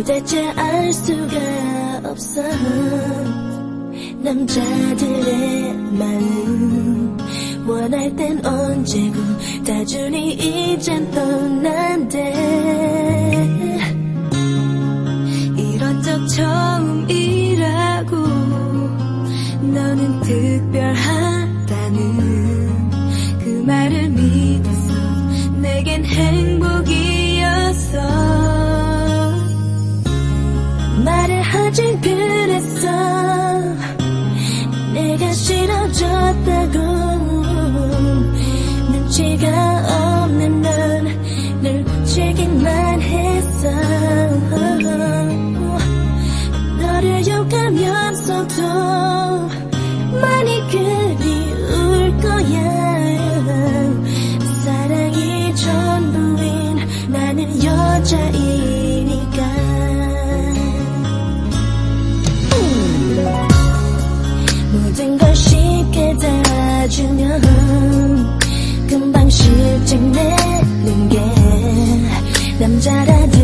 도대체 알 수가 없어. 남자들의 마음 원할 땐 언제고 다 주니 이젠 떠난대. 이런 적 처음이라고. 너는 특별하다는 그 말을 믿었어. 내겐 행복이었어. 말을 하진 그랬어. 내가 싫어졌다고. 눈치가 없는 넌 늘 부추기만 했어. 너를 욕하면서도 많이 그리울 거야. 사랑이 전부인 나는 여자이니까. 모든 걸 쉽게 다 주면 금방 실증내는 게 남자라는